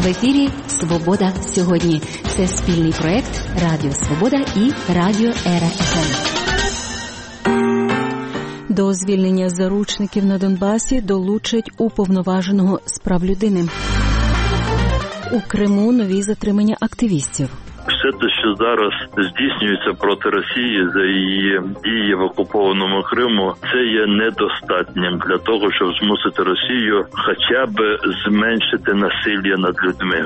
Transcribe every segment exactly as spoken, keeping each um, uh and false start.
В ефірі «Свобода сьогодні». Це спільний проект Радіо Свобода і Радіо Ера еф ем. До звільнення заручників на Донбасі долучать уповноваженого з прав людини. У Криму нові затримання активістів. Все те, що зараз здійснюється проти Росії за її дії в окупованому Криму, це є недостатнім для того, щоб змусити Росію хоча б зменшити насилля над людьми.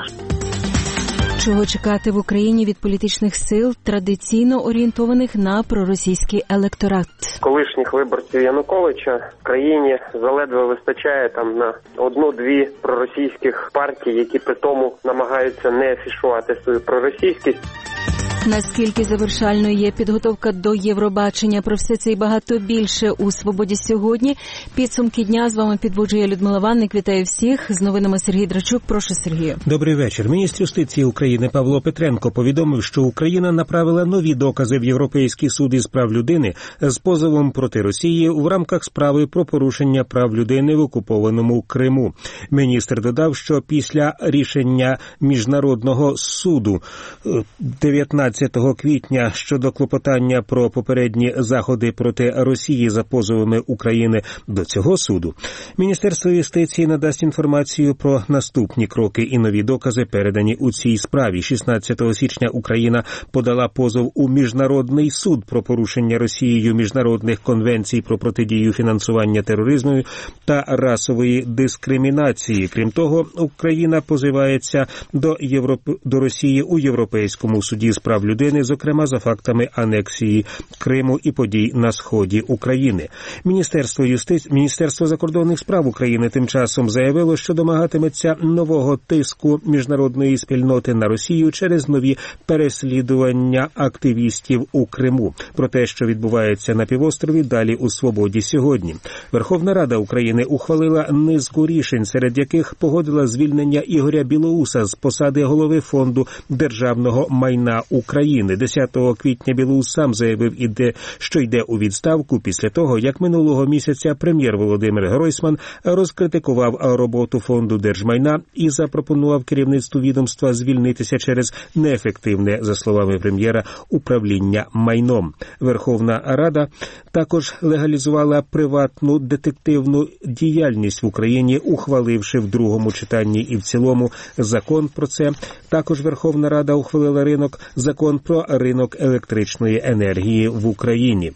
Чого чекати в Україні від політичних сил, традиційно орієнтованих на проросійський електорат? Колишніх виборців Януковича в країні заледве вистачає там на одну-дві проросійських партії, які при тому намагаються не афішувати свою проросійськість. Наскільки завершальною є підготовка до Євробачення? Про все це і багато більше у «Свободі сьогодні». Підсумки дня з вами підводжує Людмила Ванник. Вітаю всіх. З новинами Сергій Драчук. Прошу, Сергію. Добрий вечір. Міністр юстиції України Павло Петренко повідомив, що Україна направила нові докази в Європейський суд із прав людини з позовом проти Росії в рамках справи про порушення прав людини в окупованому Криму. Міністр додав, що після рішення Міжнародного суду дев'ятнадцятого квітня щодо клопотання про попередні заходи проти Росії за позовами України до цього суду, Міністерство юстиції надасть інформацію про наступні кроки і нові докази, передані у цій справі. шістнадцятого січня Україна подала позов у Міжнародний суд про порушення Росією міжнародних конвенцій про протидію фінансування тероризму та расової дискримінації. Крім того, Україна позивається до, Європ... до Росії у Європейському суді з прав людини, зокрема за фактами анексії Криму і подій на сході України. Міністерство юстиції, Міністерство закордонних справ України тим часом заявило, що домагатиметься нового тиску міжнародної спільноти на Росію через нові переслідування активістів у Криму. Про те, що відбувається на півострові, далі у «Свободі сьогодні». Верховна Рада України ухвалила низку рішень, серед яких погодила звільнення Ігоря Білоуса з посади голови Фонду державного майна України. десятого квітня Білоус сам заявив, що йде у відставку після того, як минулого місяця прем'єр Володимир Гройсман розкритикував роботу Фонду держмайна і запропонував керівництву відомства звільнитися через неефективне, за словами прем'єра, управління майном. Верховна Рада також легалізувала приватну детективну діяльність в Україні, ухваливши в другому читанні і в цілому закон про це. Також Верховна Рада ухвалила ринок закон про ринок електричної енергії в Україні.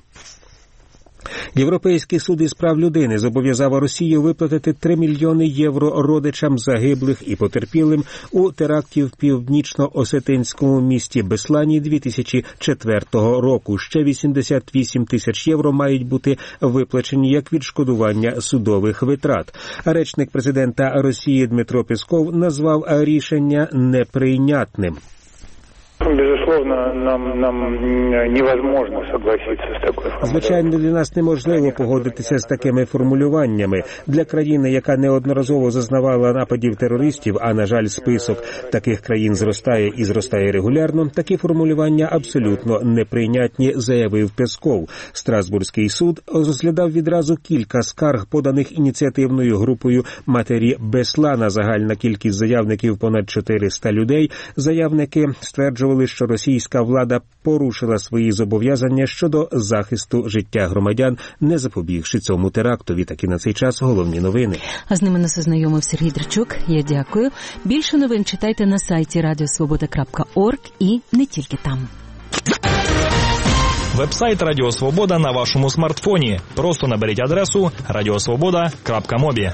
Європейський суд із прав людини зобов'язав Росію виплатити три мільйони євро родичам загиблих і потерпілим у теракті в північно-осетинському місті Беслані дві тисячі четвертого року. Ще вісімдесят вісім тисяч євро мають бути виплачені як відшкодування судових витрат. Речник президента Росії Дмитро Песков назвав рішення неприйнятним. Безусловно, нам, нам невозможно согласиться з такою формулировкою. Звичайно, для нас неможливо погодитися з такими формулюваннями. Для країни, яка неодноразово зазнавала нападів терористів, а, на жаль, список таких країн зростає і зростає регулярно, такі формулювання абсолютно неприйнятні, заявив Песков. Страсбурзький суд розглядав відразу кілька скарг, поданих ініціативною групою «Матері Беслана». Загальна кількість заявників понад чотириста людей. Заявники стверджували, що російська влада порушила свої зобов'язання щодо захисту життя громадян, не запобігши цьому терактові. Такі на цей час головні новини. А з ними нас ознайомив Сергій Драчук. Я дякую. Більше новин читайте на сайті радіо свобода крапка орг і не тільки там. Веб-сайт Радіо Свобода на вашому смартфоні. Просто наберіть адресу радіосвобода крапка мобі.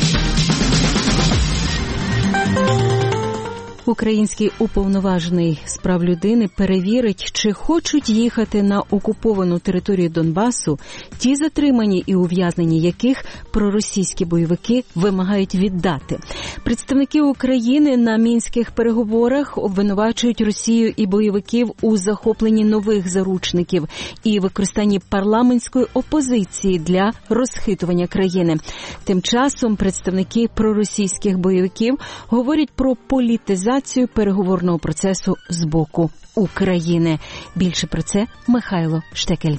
Український уповноважений з прав людини перевірить, чи хочуть їхати на окуповану територію Донбасу ті затримані і ув'язнені яких проросійські бойовики вимагають віддати. Представники України на мінських переговорах обвинувачують Росію і бойовиків у захопленні нових заручників і використанні парламентської опозиції для розхитування країни. Тим часом представники проросійських бойовиків говорять про політизацію переговорного процесу з боку України. Більше про це Михайло Штекель.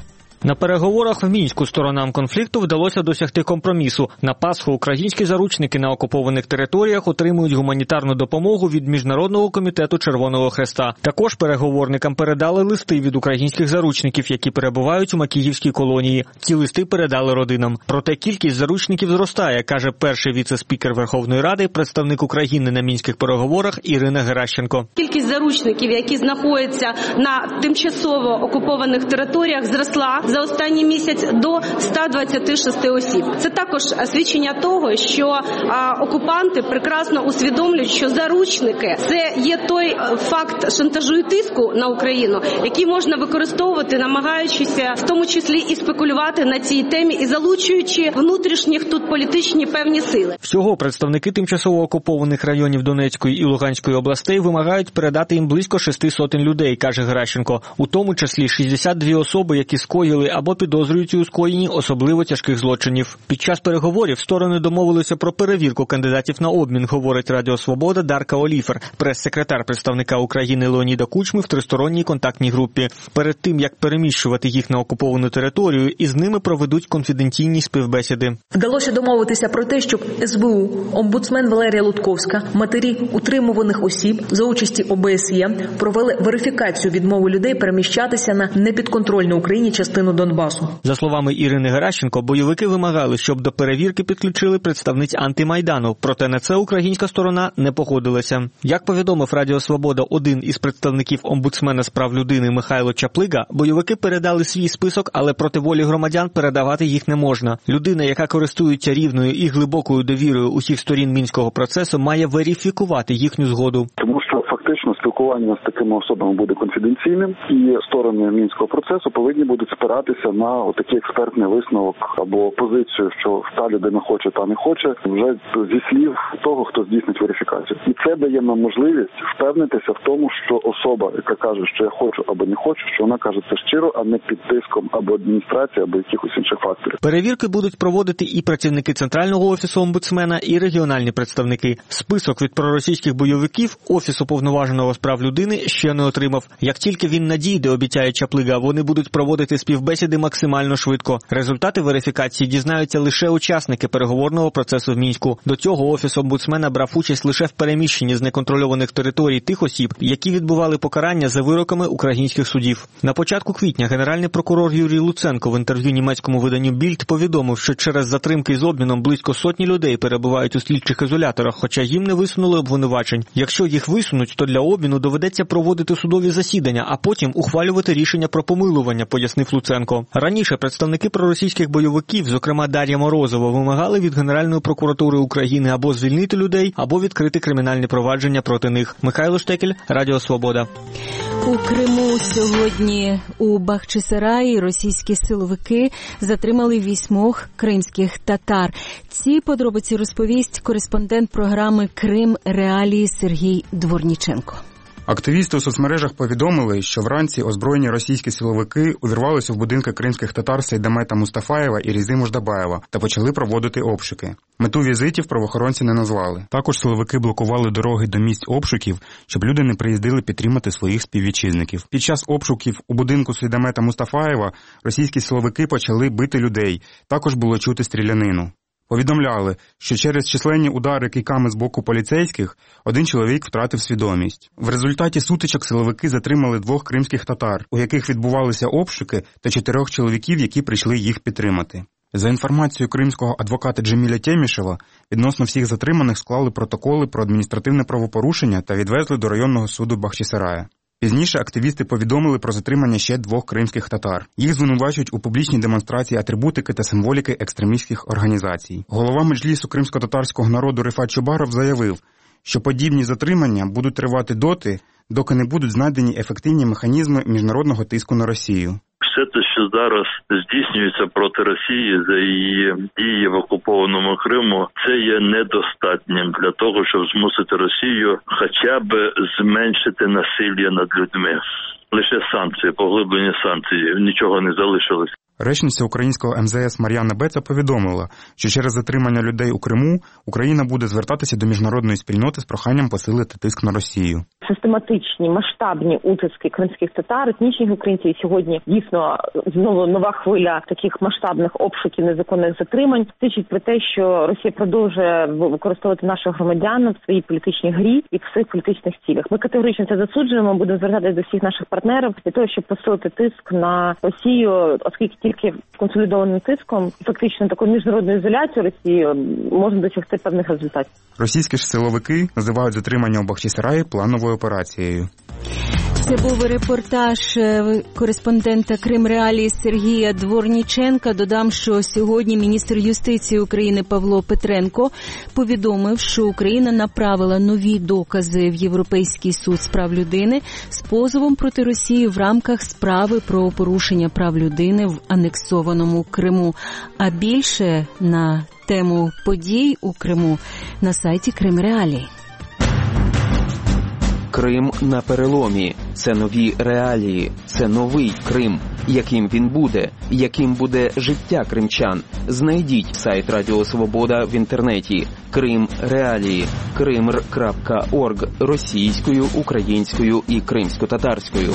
На переговорах в Мінську сторонам конфлікту вдалося досягти компромісу. На Пасху українські заручники на окупованих територіях отримують гуманітарну допомогу від Міжнародного комітету Червоного Хреста. Також переговорникам передали листи від українських заручників, які перебувають у Макіївській колонії. Ці листи передали родинам. Проте кількість заручників зростає, каже перший віце-спікер Верховної Ради, представник України на мінських переговорах Ірина Геращенко. Кількість заручників, які знаходяться на тимчасово окупованих територіях, зросла за останній місяць до ста двадцяти шести осіб. Це також свідчення того, що а, окупанти прекрасно усвідомлюють, що заручники – це є той факт шантажу і тиску на Україну, який можна використовувати, намагаючись в тому числі і спекулювати на цій темі і залучуючи внутрішніх тут політичні певні сили. Всього представники тимчасово окупованих районів Донецької і Луганської областей вимагають передати їм близько шести сотень людей, каже Геращенко, у тому числі шістдесят дві особи, які скоїли або підозрюються у скоєнні особливо тяжких злочинів. Під час переговорів сторони домовилися про перевірку кандидатів на обмін, говорить Радіо Свобода Дарка Оліфер, прес-секретар представника України Леоніда Кучми в тристоронній контактній групі. Перед тим, як переміщувати їх на окуповану територію, із ними проведуть конфіденційні співбесіди. Вдалося домовитися про те, щоб ес бе у, омбудсмен Валерія Лутковська, матері утримуваних осіб за участі о бе ес є провели верифікацію відмови людей переміщатися на непідконтрольну Україні частину Донбасу. За словами Ірини Геращенко, бойовики вимагали, щоб до перевірки підключили представниць антимайдану, проте на це українська сторона не погодилася. Як повідомив Радіо Свобода один із представників омбудсмена з прав людини Михайло Чаплига, бойовики передали свій список, але проти волі громадян передавати їх не можна. Людина, яка користується рівною і глибокою довірою усіх сторін мінського процесу, має верифікувати їхню згоду. Тому що фактично спілкування з такими особами буде конфіденційним, і сторони мінського процесу повинні будуть спиратися на отакий експертний висновок або позицію, що та людина хоче, та не хоче, вже зі слів того, хто здійснить верифікацію. І це дає нам можливість впевнитися в тому, що особа, яка каже, що я хочу або не хочу, що вона каже це щиро, а не під тиском або адміністрації, або якихось інших факторів. Перевірки будуть проводити і працівники Центрального офісу омбудсмена, і регіональні представники. Список від проросійських бойовиків Офіс уповноваженого з прав людини ще не отримав. Як тільки він надійде, обіцяє Чаплига, вони будуть проводити співбесіди максимально швидко. Результати верифікації дізнаються лише учасники переговорного процесу в Мінську. До цього Офіс омбудсмена брав участь лише в переміщенні з неконтрольованих територій тих осіб, які відбували покарання за вироками українських судів. На початку квітня генеральний прокурор Юрій Луценко в інтерв'ю німецькому виданню Більд повідомив, що через затримки з обміном близько сотні людей перебувають у слідчих ізоляторах, хоча їм не висунули обвинувачень. Якщо їх висунуть, то для обміну доведеться проводити судові засідання, а потім ухвалювати рішення про помилування, пояснив Луценко. Раніше представники проросійських бойовиків, зокрема Дар'я Морозова, вимагали від Генеральної прокуратури України або звільнити людей, або відкрити кримінальні провадження проти них. Михайло Штекель, Радіо Свобода. У Криму сьогодні у Бахчисараї російські силовики затримали вісьмох кримських татар. Ці подробиці розповість кореспондент програми «Крим. Реалії» Сергій Дворніченко. Активісти у соцмережах повідомили, що вранці озброєні російські силовики увірвалися в будинки кримських татар Сейдамета Мустафаєва і Різи Муждабаєва та почали проводити обшуки. Мету візитів правоохоронці не назвали. Також силовики блокували дороги до місць обшуків, щоб люди не приїздили підтримати своїх співвітчизників. Під час обшуків у будинку Сейдамета Мустафаєва російські силовики почали бити людей. Також було чути стрілянину. Повідомляли, що через численні удари кийками з боку поліцейських один чоловік втратив свідомість. В результаті сутичок силовики затримали двох кримських татар, у яких відбувалися обшуки, та чотирьох чоловіків, які прийшли їх підтримати. За інформацією кримського адвоката Джеміля Темішева, відносно всіх затриманих склали протоколи про адміністративне правопорушення та відвезли до районного суду Бахчисарая. Пізніше активісти повідомили про затримання ще двох кримських татар. Їх звинувачують у публічній демонстрації атрибутики та символіки екстремістських організацій. Голова Меджлісу кримсько-татарського народу Рифат Чубаров заявив, що подібні затримання будуть тривати доти, доки не будуть знайдені ефективні механізми міжнародного тиску на Росію. Все те, що зараз здійснюється проти Росії за її дії в окупованому Криму, це є недостатнім для того, щоб змусити Росію хоча б зменшити насилля над людьми. Лише санкції, поглиблені санкції, нічого не залишилось. Речниця українського ем зе ес Мар'яна Беца повідомила, що через затримання людей у Криму Україна буде звертатися до міжнародної спільноти з проханням посилити тиск на Росію. систематичні, масштабні утиски кримських татар, етнічних українців. І сьогодні дійсно знову нова хвиля таких масштабних обшуків, незаконних затримань свідчить про те, що Росія продовжує використовувати наших громадян в своїй політичній грі і в своїх політичних цілях. Ми категорично це засуджуємо, будемо звертатися до всіх наших партнерів для того, щоб посилити тиск на Росію, оскільки тільки консолідованим тиском, фактично такою міжнародною ізоляцією Росії можна досягти певних результатів. Російські ж силовики називають затримання у Бахчисараї плановою операцією. Це був репортаж кореспондента Крим Реалії Сергія Дворніченка. Додам, що сьогодні міністр юстиції України Павло Петренко повідомив, що Україна направила нові докази в Європейський суд з прав людини з позовом проти Росії в рамках справи про порушення прав людини в анексованому Криму. А більше на тему подій у Криму на сайті Крим Реалії. Крим на переломі. Це нові реалії. Це новий Крим. Яким він буде? Яким буде життя кримчан? Знайдіть сайт Радіо Свобода в інтернеті. Крим Реалії. кримр крапка орг російською, українською і кримсько-татарською.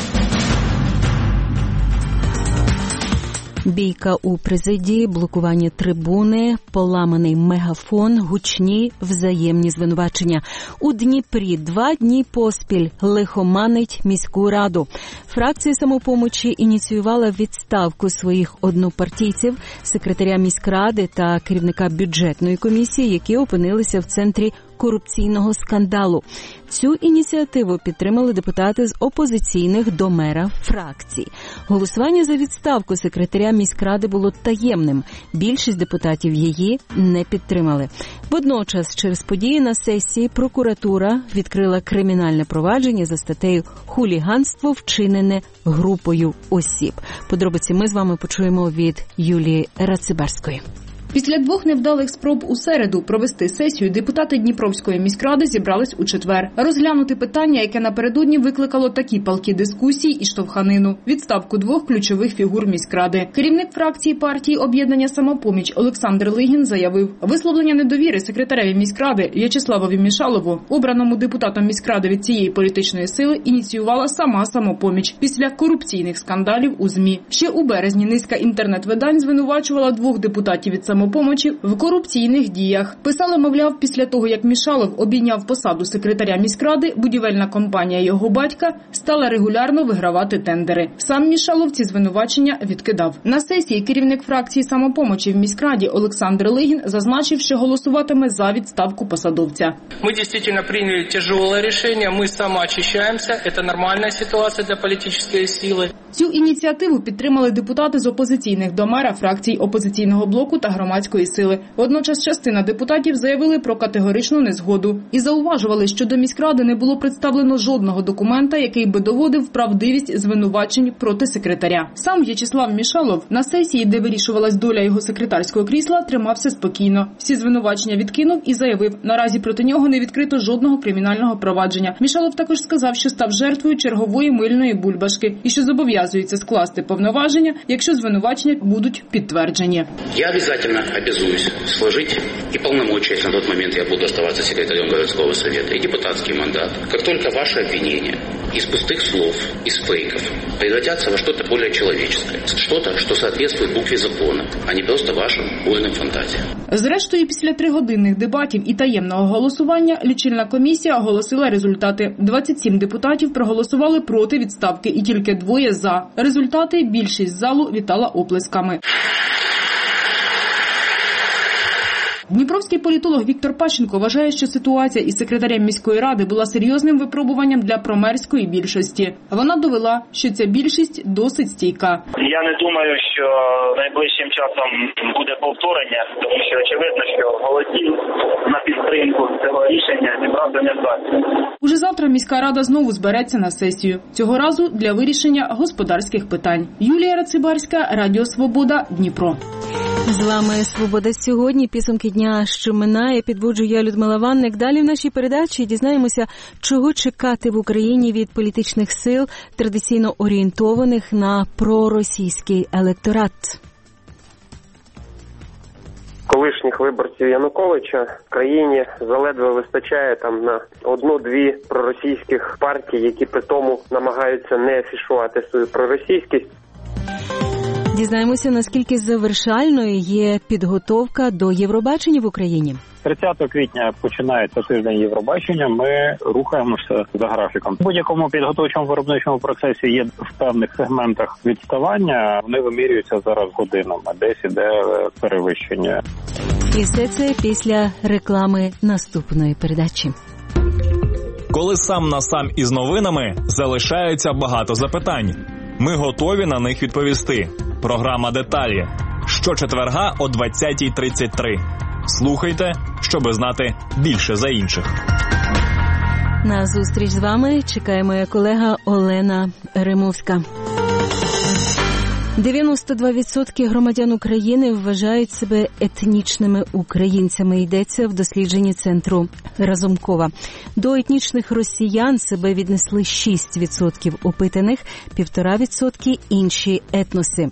Бійка у президії, блокування трибуни, поламаний мегафон, гучні взаємні звинувачення. У Дніпрі два дні поспіль лихоманить міську раду. Фракція «Самопомочі» ініціювала відставку своїх однопартійців, секретаря міськради та керівника бюджетної комісії, які опинилися в центрі корупційного скандалу. Цю ініціативу підтримали депутати з опозиційних до мера фракцій. Голосування за відставку секретаря міськради було таємним. Більшість депутатів її не підтримали. Водночас, через події на сесії, прокуратура відкрила кримінальне провадження за статтею «Хуліганство, вчинене групою осіб». Подробиці ми з вами почуємо від Юлії Рацибарської. Після двох невдалих спроб у середу провести сесію депутати Дніпровської міськради зібрались у четвер. Розглянути питання, яке напередодні викликало такі палкі дискусії і штовханину – відставку двох ключових фігур міськради. Керівник фракції партії «Об'єднання «Самопоміч» Олександр Лигін заявив, висловлення недовіри секретареві міськради В'ячеславові Мішалову, обраному депутатом міськради від цієї політичної сили, ініціювала сама «Самопоміч» після корупційних скандалів у ЗМІ. Ще у березні низка інтернет-видань звинувачувала двох депутатів від «Самопомічі» «Самопомочі» в корупційних діях. Писали, мовляв, після того, як Мішалов обійняв посаду секретаря міськради, будівельна компанія його батька стала регулярно вигравати тендери. Сам Мішалов ці звинувачення відкидав. На сесії керівник фракції «Самопомочі» в міськраді Олександр Лигін зазначив, що голосуватиме за відставку посадовця. Ми дійсно прийняли тяжеле рішення, ми самоочищаємося, це нормальна ситуація для політичної сили. Цю ініціативу підтримали депутати з опозиційних до мера фракцій опозиційного блоку та громадської сили. Водночас частина депутатів заявили про категоричну незгоду і зауважували, що до міськради не було представлено жодного документа, який би доводив правдивість звинувачень проти секретаря. Сам В'ячеслав Мішалов на сесії, де вирішувалась доля його секретарського крісла, тримався спокійно. Всі звинувачення відкинув і заявив, наразі проти нього не відкрито жодного кримінального провадження. Мішалов також сказав, що став жертвою чергової мильної бульбашки і що зобов'язується скласти повноваження, якщо звинувачення будуть підтверджені. Я обязательно обязуюсь сложить и полномочия, если на тот момент я буду оставаться секретарем городского совета, и депутатский мандат, как только ваши обвинения из пустых слов, из фейков превратятся во что-то более человеческое, что-то, что соответствует букве закона, а не просто вашим вольным фантазиям. Зрештою, після тригодинних дебатів і таємного голосування лічильна комісія оголосила результати. двадцять сім депутатів проголосували проти відставки і тільки двоє за. Результати більшість залу вітала оплесками. Дніпровський політолог Віктор Пащенко вважає, що ситуація із секретарем міської ради була серйозним випробуванням для промерської більшості. Вона довела, що ця більшість досить стійка. Я не думаю, що найближчим часом буде повторення, тому що очевидно, що голосів на підтримку цього рішення зібрати не вдасться. Уже завтра міська рада знову збереться на сесію. Цього разу для вирішення господарських питань. Юлія Рацибарська, Радіо Свобода, Дніпро. З вами «Свобода сьогодні». Підсумки дня, що минає, підводжу я, Людмила Ванник. Далі в нашій передачі дізнаємося, чого чекати в Україні від політичних сил, традиційно орієнтованих на проросійський електорат. колишніх виборців Януковича в країні заледве вистачає там на одну-дві проросійських партій, які при тому намагаються не афішувати свою проросійськість. Дізнаємося, наскільки завершальною є підготовка до Євробачення в Україні. тридцятого квітня починається тиждень Євробачення, ми рухаємося за графіком. В будь-якому підготовчому виробничому процесі є в певних сегментах відставання, вони вимірюються зараз годинами, десь іде перевищення. І все це після реклами наступної передачі. Коли сам на сам із новинами, залишається багато запитань. Ми готові на них відповісти. Програма «Деталі». Щочетверга о двадцятій тридцять три. Слухайте, щоби знати більше за інших. На зустріч з вами чекає моя колега Олена Римовська. дев'яносто два відсотки громадян України вважають себе етнічними українцями, йдеться в дослідженні центру Разумкова. До етнічних росіян себе віднесли шість відсотків опитаних, півтора відсотки інші етноси.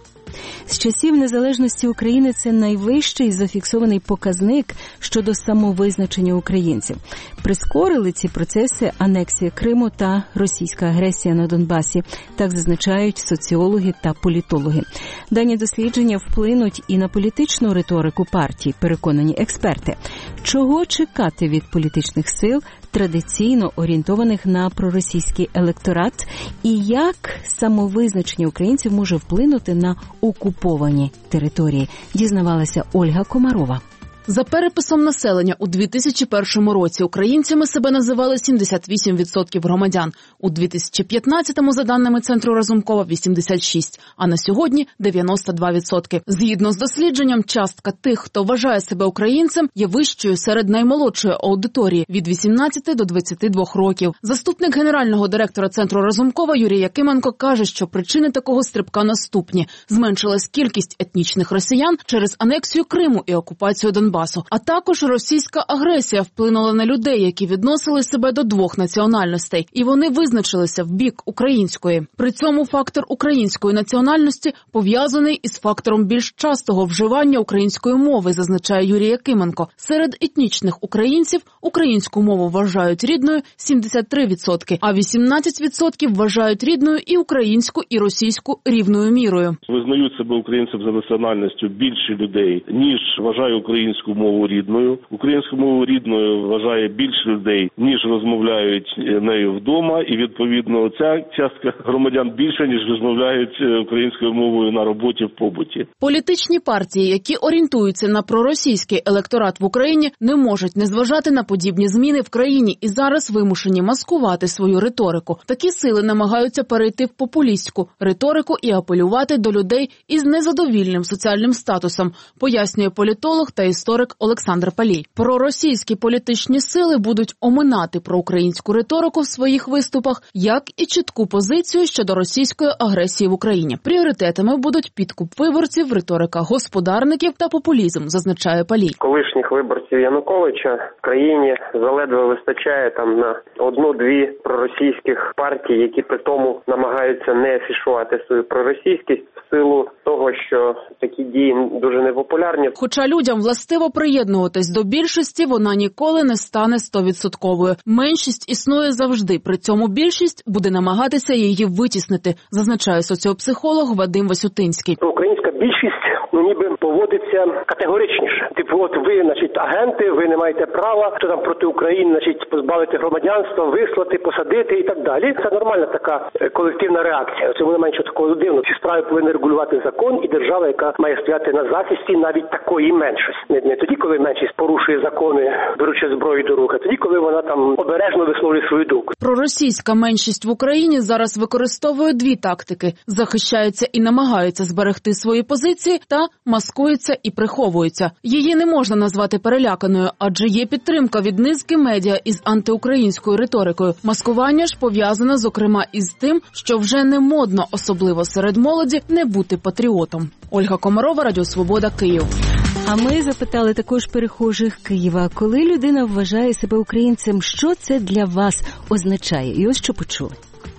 З часів незалежності України це найвищий зафіксований показник щодо самовизначення українців. Прискорили ці процеси анексія Криму та російська агресія на Донбасі, так зазначають соціологи та політологи. Дані дослідження вплинуть і на політичну риторику партій, переконані експерти. Чого чекати від політичних сил, традиційно орієнтованих на проросійський електорат, і як самовизначення українців може вплинути на окуповані території, дізнавалася Ольга Комарова. За переписом населення у дві тисячі першому році українцями себе називали сімдесят вісім відсотків громадян, у дві тисячі п'ятнадцятому, за даними Центру Разумкова, вісімдесят шість, а на сьогодні дев'яносто два відсотки. Згідно з дослідженням, частка тих, хто вважає себе українцем, є вищою серед наймолодшої аудиторії – від вісімнадцяти до двадцяти двох років. Заступник генерального директора Центру Разумкова Юрій Якименко каже, що причини такого стрибка наступні. Зменшилась кількість етнічних росіян через анексію Криму і окупацію Донбасу. А також російська агресія вплинула на людей, які відносили себе до двох національностей, і вони визначилися в бік української. При цьому фактор української національності пов'язаний із фактором більш частого вживання української мови, зазначає Юрій Якименко. Серед етнічних українців українську мову вважають рідною сімдесят три відсотки, а вісімнадцять відсотків вважають рідною і українську, і російську рівною мірою. Визнають себе українцем за національністю більше людей, ніж вважає українську мову рідною. Українську мову рідною вважає більше людей, ніж розмовляють нею вдома, і відповідно ця частка громадян більше, ніж розмовляють українською мовою на роботі, в побуті. Політичні партії, які орієнтуються на проросійський електорат в Україні, не можуть не зважати на подібні зміни в країні і зараз вимушені маскувати свою риторику. Такі сили намагаються перейти в популістську риторику і апелювати до людей із незадовільним соціальним статусом, пояснює політолог та історик Олександр Палій. Проросійські політичні сили будуть оминати проукраїнську риторику в своїх виступах, як і чітку позицію щодо російської агресії в Україні. Пріоритетами будуть підкуп виборців, риторика господарників та популізм, зазначає Палій. Колишніх виборців Януковича в країні заледве вистачає там на одну-дві проросійських партії, які при тому намагаються не афішувати свою проросійськість в силу того, що такі дії дуже непопулярні. Хоча людям властиво приєднуватись до більшості, вона ніколи не стане стовідсотковою. Меншість існує завжди, при цьому більшість буде намагатися її витіснити, зазначає соціопсихолог Вадим Васютинський. Українська більшість, ну ніби поводиться категоричніше. Типу, от ви, значить, агенти, ви не маєте права, хто там проти України, значить, позбавити громадянства, вислати, посадити і так далі. Це нормальна така колективна реакція. Це немає нічого такого дивного. Ці справи повинні регулювати закон і держава, яка має стояти на захисті навіть такої меншості. Не, не тоді, коли меншість порушує закони, беручи зброю до рук, а тоді, коли вона там обережно висловлює свою думку. Проросійська меншість в Україні зараз використовує дві тактики: захищається і намагається зберегти свої позиції та маскується і приховується. Її не можна назвати переляканою, адже є підтримка від низки медіа із антиукраїнською риторикою. Маскування ж пов'язане, зокрема, із тим, що вже не модно, особливо серед молоді, не бути патріотом. Ольга Комарова, Радіо Свобода, Київ. А ми запитали також перехожих Києва, коли людина вважає себе українцем, що це для вас означає? І ось що почули.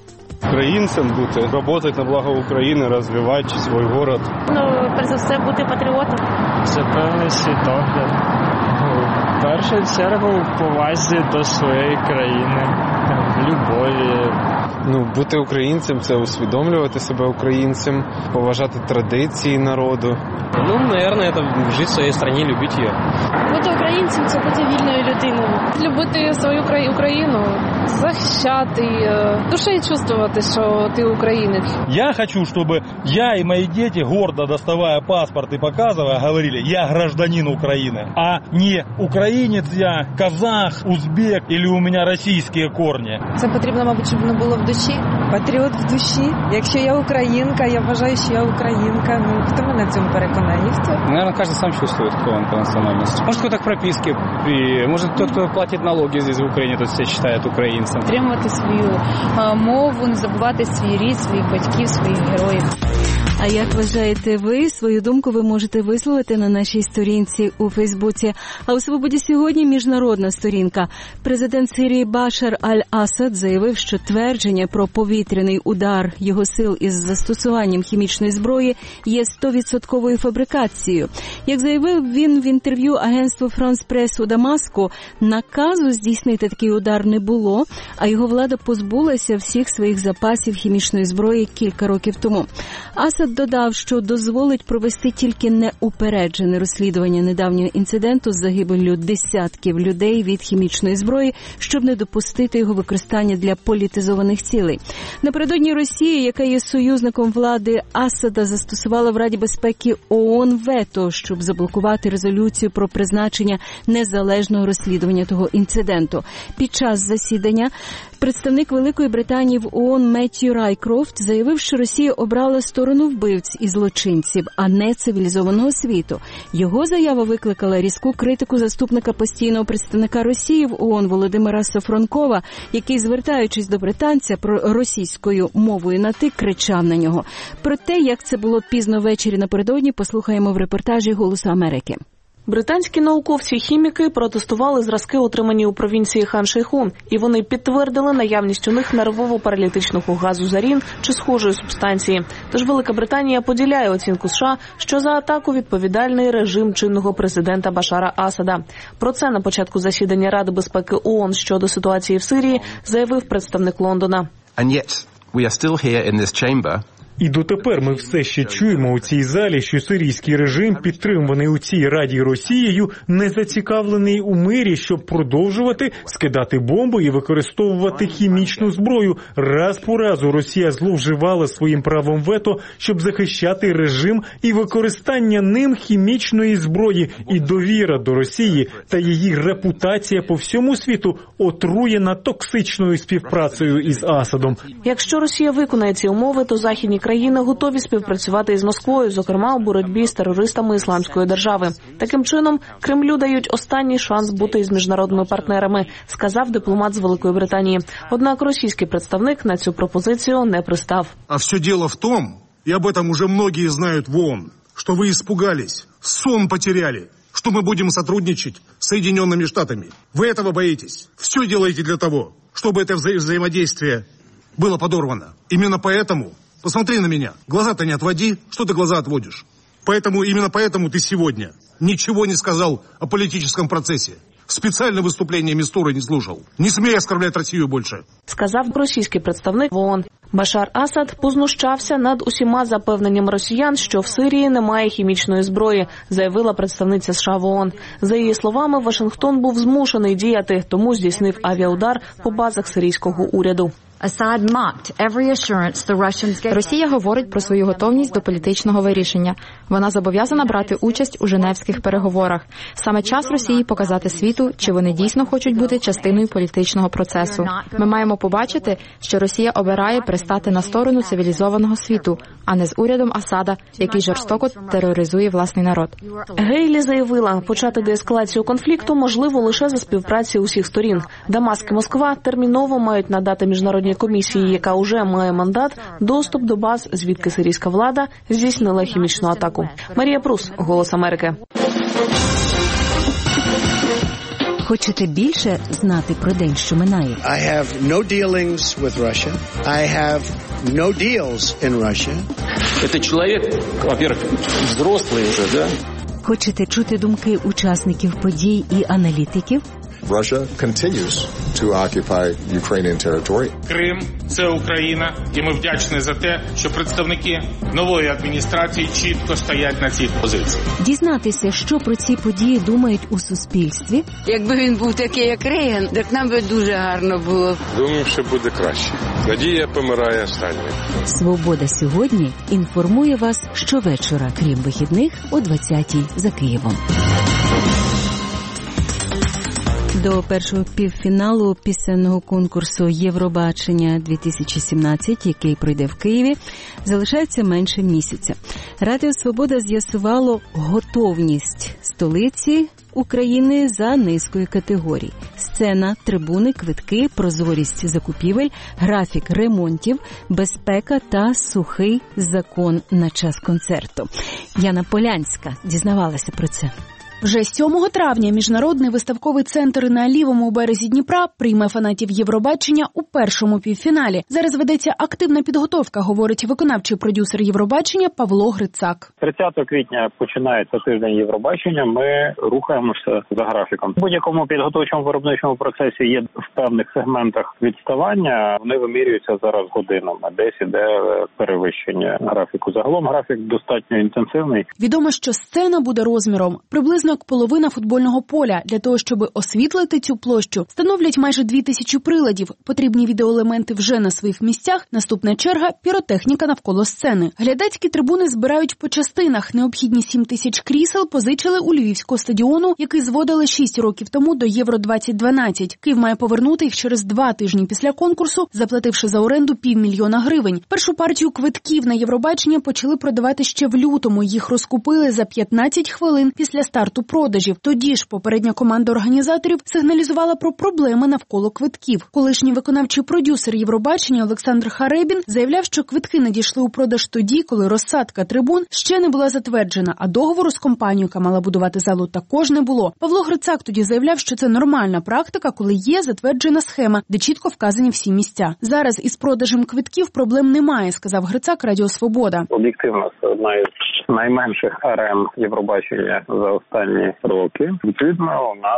Українцем бути, працювати на благо України, розвивати свій город. Ну, перш за все, бути патріотом. Це певний світогляд. В першу чергу повазі до своєї країни, любові. Ну, бути українцем – це усвідомлювати себе українцем, поважати традиції народу. Ну, наверное, это жить в своей стране, любить ее. Бути українцем – це бути вільною людиною. Любити свою Україну, захищати, душею чувствувати, що ти українець. Я хочу, чтобы я и мои дети, гордо доставая паспорт и показывая, говорили: я гражданин Украины, а не украинец я, казах, узбек или у меня российские корни. Це потрібно, мабуть, щоб воно було в душі. Патріот в душі. Якщо я українка, я вважаю, що я українка. Ну, хто мене в цьому переконає? Ніхто. Наверное, каждый сам чувствует, кто он по национальности. Может, кто-то к прописке, и, может, тот, кто платит налоги здесь в Украине, тот себя считает українцем. Підтримувати свою а, мову, не забувати свій рід, своїх батьків, своїх героїв. А як вважаєте ви? Свою думку ви можете висловити на нашій сторінці у Фейсбуці. А у «Свободі сьогодні» міжнародна сторінка. Президент Сирії Башар Аль-Асад заявив, що твердження про повітряний удар його сил із застосуванням хімічної зброї є сто відсотків фабрикацією. Як заявив він в інтерв'ю агентству Франс Прес у Дамаску, наказу здійснити такий удар не було, а його влада позбулася всіх своїх запасів хімічної зброї кілька років тому. Асад додав, що дозволить провести тільки неупереджене розслідування недавнього інциденту з загибеллю десятків людей від хімічної зброї, щоб не допустити його використання для політизованих цілей. Напередодні Росія, яка є союзником влади Асада, застосувала в Раді безпеки ООН вето, щоб заблокувати резолюцію про призначення незалежного розслідування того інциденту. Під час засідання представник Великої Британії в ООН Меттью Райкрофт заявив, що Росія обрала сторону вбивць і злочинців, а не цивілізованого світу. Його заява викликала різку критику заступника постійного представника Росії в ООН Володимира Сафронкова, який, звертаючись до британця про російською мовою на «ти», кричав на нього. Про те, як це було пізно ввечері напередодні, послухаємо в репортажі «Голосу Америки». Британські науковці-хіміки протестували зразки, отримані у провінції Хан-Шейхун, і вони підтвердили наявність у них нервово-паралітичного газу зарін чи схожої субстанції. Тож Велика Британія поділяє оцінку США, що за атаку відповідальний режим чинного президента Башара Асада. Про це на початку засідання Ради безпеки ООН щодо ситуації в Сирії заявив представник Лондона. And yet, we are still here in this chamber. І дотепер ми все ще чуємо у цій залі, що сирійський режим, підтримуваний у цій Раді Росією, не зацікавлений у мирі, щоб продовжувати скидати бомби і використовувати хімічну зброю. Раз по разу Росія зловживала своїм правом вето, щоб захищати режим і використання ним хімічної зброї. І довіра до Росії та її репутація по всьому світу отруєна токсичною співпрацею із Асадом. Якщо Росія виконає ці умови, то західні країни готові співпрацювати із Москвою, зокрема у боротьбі з терористами Ісламської держави. Таким чином, Кремлю дають останній шанс бути із міжнародними партнерами, сказав дипломат з Великої Британії. Однак російський представник на цю пропозицію не пристав. А все дело в том, и об этом уже многие знают в ООН, что вы испугались, сон потеряли, что мы будем сотрудничать с Соединенными Штатами. Вы этого боитесь. Все делаете для того, чтобы это вза- взаимодействие было подорвано. Именно поэтому... Посмотри на меня. Глаза-то не отводи. Что ты глаза отводишь? Поэтому, именно поэтому ты сегодня ничего не сказал о политическом процессе. Специально выступление Мистуры не слушал. Не смей оскорблять Россию больше. Сказав російський представник в ООН. Башар Асад познущався над усіма запевненнями росіян, що в Сирії немає хімічної зброї, заявила представниця США в ООН. За її словами, Вашингтон був змушений діяти, тому здійснив авіаудар по базах сирійського уряду. Росія говорить про свою готовність до політичного вирішення. Вона зобов'язана брати участь у женевських переговорах. Саме час Росії показати світу, чи вони дійсно хочуть бути частиною політичного процесу. Ми маємо побачити, що Росія обирає пристати на сторону цивілізованого світу, а не з урядом Асада, який жорстоко тероризує власний народ. Гейлі заявила, почати деескалацію конфлікту можливо лише за співпраці усіх сторін. Дамаск і Москва терміново мають надати міжнародній комісії, яка уже має мандат, доступ до баз, звідки сирійська влада здійснила хімічну атаку. Марія Прус, «Голос Америки». Хочете більше знати про день, що минає? I have no dealings with Russia. I have no deals in Russia. Это человек, во-первых, взрослый уже, да? Хочете чути думки учасників подій і аналітиків? Russia continues to occupy Ukrainian territory. Крим – це Україна, і ми вдячні за те, що представники нової адміністрації чітко стоять на цих позиціях. Дізнатися, що про ці події думають у суспільстві. Якби він був такий, як Рейган, так нам би дуже гарно було. Думаю, що буде краще. Надія помирає останньою. Свобода сьогодні інформує вас щовечора, крім вихідних, о двадцятій за Києвом. До першого півфіналу пісенного конкурсу «Євробачення-дві тисячі сімнадцять», який пройде в Києві, залишається менше місяця. Радіо «Свобода» з'ясувало готовність столиці України за низкою категорій. Сцена, трибуни, квитки, прозорість закупівель, графік ремонтів, безпека та сухий закон на час концерту. Яна Полянська дізнавалася про це. Вже сьомого травня Міжнародний виставковий центр на лівому березі Дніпра прийме фанатів Євробачення у першому півфіналі. Зараз ведеться активна підготовка, говорить виконавчий продюсер Євробачення Павло Грицак. тридцятого квітня починається тиждень Євробачення, ми рухаємося за графіком. В будь-якому підготовчому виробничому процесі є в певних сегментах відставання, вони вимірюються зараз годинами, десь іде перевищення графіку. Загалом графік достатньо інтенсивний. Відомо, що сцена буде розміром приблизно як половина футбольного поля. Для того, щоб освітлити цю площу, встановлять майже дві тисячі приладів. Потрібні відеоелементи вже на своїх місцях. Наступна черга – піротехніка навколо сцени. Глядацькі трибуни збирають по частинах. Необхідні сім тисяч крісел позичили у Львівського стадіону, який зводили шість років тому до Євро двадцять дванадцять. Київ має повернути їх через два тижні після конкурсу, заплативши за оренду півмільйона гривень. Першу партію квитків на Євробачення почали продавати ще в лютому. Їх розкупили за п'ятнадцять хвилин після старту продажів. Тоді ж попередня команда організаторів сигналізувала про проблеми навколо квитків. Колишній виконавчий продюсер Євробачення Олександр Харебін заявляв, що квитки надійшли у продаж тоді, коли розсадка трибун ще не була затверджена, а договору з компанією, яка мала будувати залу, також не було. Павло Грицак тоді заявляв, що це нормальна практика, коли є затверджена схема, де чітко вказані всі місця. Зараз із продажем квитків проблем немає, сказав Грицак Радіо Свобода. Об'єктивно, це одна із найменших арен Євробачення за останні роки. Відповідно, у нас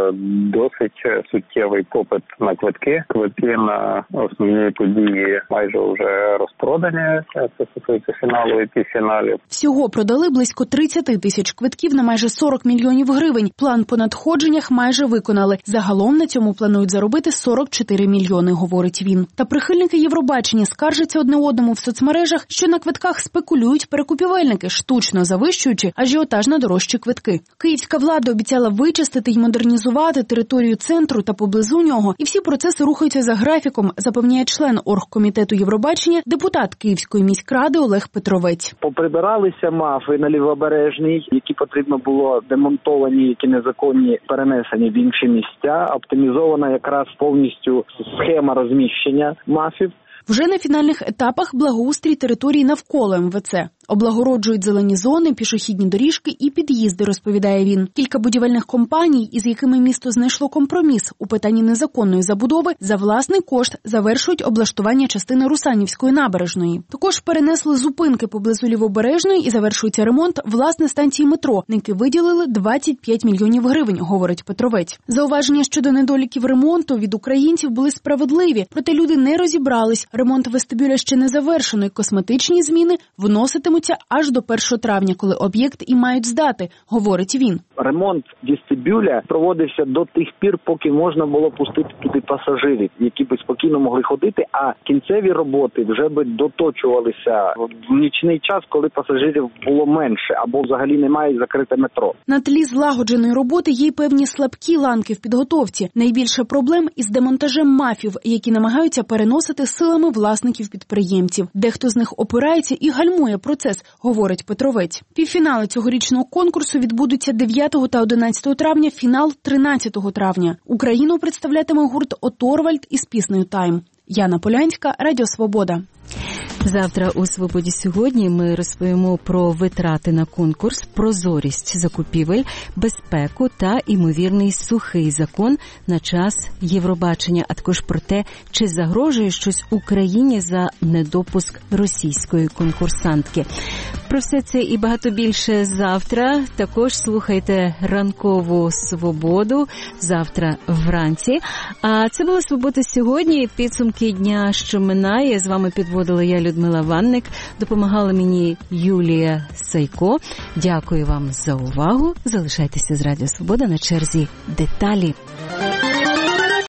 досить суттєвий попит на квитки. Квитки на основні події майже вже розпродані. Це стосується фіналу і півфіналів. Всього продали близько тридцять тисяч квитків на майже сорок мільйонів гривень. План по надходженнях майже виконали. Загалом на цьому планують заробити сорок чотири мільйони, говорить він. Та прихильники Євробачення скаржаться одне одному в соцмережах, що на квитках спекулюють перекупівельники, штучно завищуючи ажіотаж на дорожчі квитки. Київська влада обіцяла вичистити й модернізувати територію центру та поблизу нього, і всі процеси рухаються за графіком, запевняє член оргкомітету Євробачення, депутат Київської міськради Олег Петровець. Поприбиралися мафи на Лівобережній, які потрібно було демонтовані, які незаконні перенесені в інші місця. Оптимізована якраз повністю схема розміщення мафів. Вже на фінальних етапах благоустрій території навколо ем ве це. Облагороджують зелені зони, пішохідні доріжки і під'їзди, розповідає він. Кілька будівельних компаній, із якими місто знайшло компроміс у питанні незаконної забудови, за власний кошт завершують облаштування частини Русанівської набережної. Також перенесли зупинки поблизу Лівобережної і завершується ремонт власне станції метро, на які виділили двадцять п'ять мільйонів гривень, говорить Петровець. Зауваження щодо недоліків ремонту від українців були справедливі, проте люди не розібрались. Ремонт вестибюля ще не завершено, і косметичні зміни вноситимуть аж до першого травня, коли об'єкт і мають здати, говорить він. Ремонт вестибюля проводився до тих пір, поки можна було пустити туди пасажирів, які би спокійно могли ходити, а кінцеві роботи вже би доточувалися в нічний час, коли пасажирів було менше, або взагалі немає закрите метро. На тлі злагодженої роботи є й певні слабкі ланки в підготовці. Найбільше проблем із демонтажем мафів, які намагаються переносити силами власників підприємців. Дехто з них опирається і гальмує процес, говорить Петровець. Півфінали цьогорічного конкурсу відбудуться дев'ятого та одинадцятого травня, фінал тринадцятого травня. Україну представлятиме гурт «Оторвальд» із піснею «Тайм». Яна Полянська, Радіо Свобода. Завтра у «Свободі сьогодні» ми розповімо про витрати на конкурс, прозорість закупівель, безпеку та імовірний сухий закон на час Євробачення, а також про те, чи загрожує щось Україні за недопуск російської конкурсантки. Про все це і багато більше завтра. Також слухайте ранкову «Свободу» завтра вранці. А це була «Свобода сьогодні». Підсумки дня, що минає. З вами підводила я, Людмила Ванник. Допомагала мені Юлія Сайко. Дякую вам за увагу. Залишайтеся з Радіо Свобода, на черзі деталі.